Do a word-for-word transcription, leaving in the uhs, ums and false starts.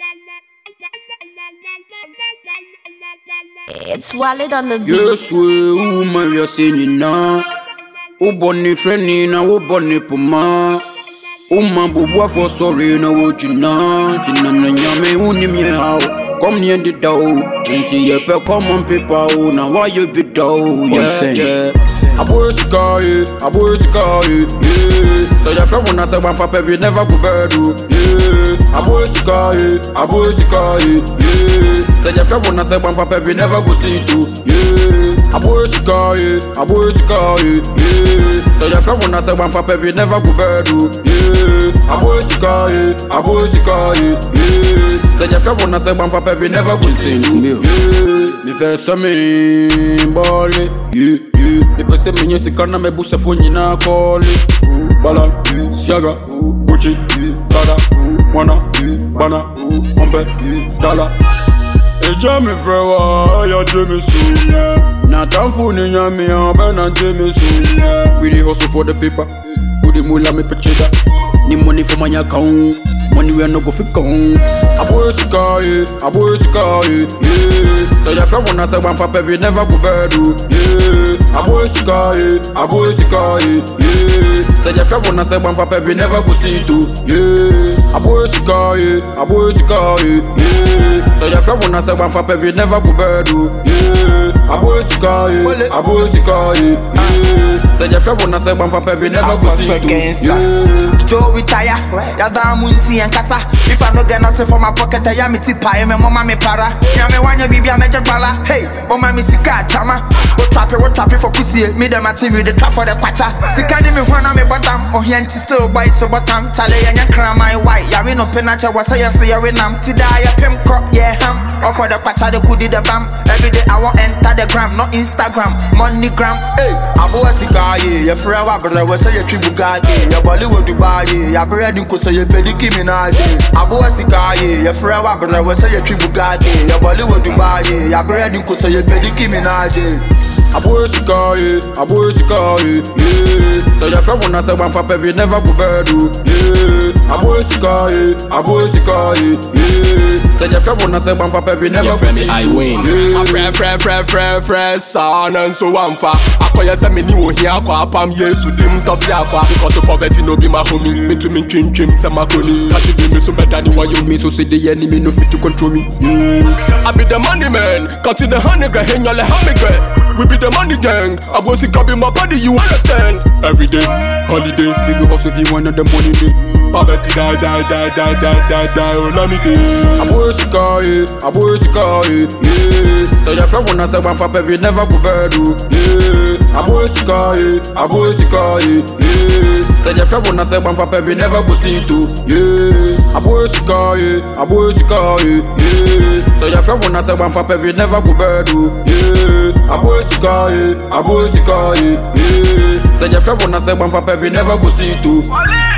It's Walid on the beat. Yes, we woman, we are singing now. O bonny friendly na o bonny puma. O man bobo for sorry na o jina. Tina na nyame uni mi how. Come near the door. See your pe common people. Now why you be dough? Yeah, yeah. I boy sky, I boy sky, yeah. So your friend when I say one papa we never go bad, yeah. I boy sky, I boy sky, yeah. So your friend when I say one papa we never go see too, yeah. I boy sky, I boy sky, yeah. So your friend when I say one papa we never go bad, yeah. I boy sky, I boy sky, yeah. So your friend when I say one papa we never go see too, yeah. Me pesa me ball, yeah. People say me nyesi kana me busa funyi na koli. Bala, Siaga, Gucci, Prada, Wana, Bana, Ombe, Dala. Eja me frewa, ya jeme so. Na tamfu ni nyami ya bena jeme so. We dey hustle for the paper, put the mula me pecheda. Ni money for my account, money we no go fit count. Aboy sky, aboy sky, yeah. So your friend when I say one papa we never go bad, yeah. Aboy sky, aboy sky, yeah. So your friend when I say one papa we never go see too, yeah. Aboy sky, aboy sky, yeah. So your friend when I say one papa we never go bad, yeah. Aboy sky, aboy sky, yeah. So your friend when I say one papa we never go see too, yeah. Joe retire, ya da munti and kasa. If I no get nothing for my pocket, I am it pie, my mama me para. Ya me wanya bibi a major bala. Hey, mama me sika chama. What trap it, what trap it for pussy? Me them a T V, the trap for the quacha. Sika di me wana me bottom, oh he anti still boy so bottom. Chale ya nyakra my white. Ya we no penacha was I say ya we nam. Tida ya pim crop, yeah ham. Or for the quacha the kudi the bam. Every day I want enter the gram, not Instagram, money gram. Hey, abo sika ye, ya forever brother we say ya tribu gadi. Ya Bollywood Dubai. Ya bread ko say pediki minaje abo sika ye ya frewa brother we say tribu gadi ya Bollywood Dubai ya bread ko say pediki minaje abo sika ye abo sika ye yeah. So your friend when I say one papa we never go bad, yeah. Abo sika ye abo sika ye yeah. So your friend when I say one papa we never go see I win. A friend friend friend friend friend son and so one fa akoya say me ni wo hia kwa apam yesu dim tofi akwa because poverty no be my homie. Me to me twin twin say makoni catch be me so better than what you me so say the enemy no fit to control me, yeah. I be the money man, cut to the honey girl, hang your honey girl. We be the money gang, I was sick up in my body, you understand? Every day, holiday, we go hustle if you want the money day. Poverty die, die, die, die, die, die, die, oh let me day. Abo sky, abo sky, yeah. So your friend when I say one papa we never go bad, yeah. Abo sky, abo sky, yeah. So your friend when I say one papa we never go see too, yeah. Abo sky, abo sky, yeah. So your friend when I say one papa we never go bad, yeah. Abo sky, abo sky, yeah. So your friend when I say one papa we never go see too.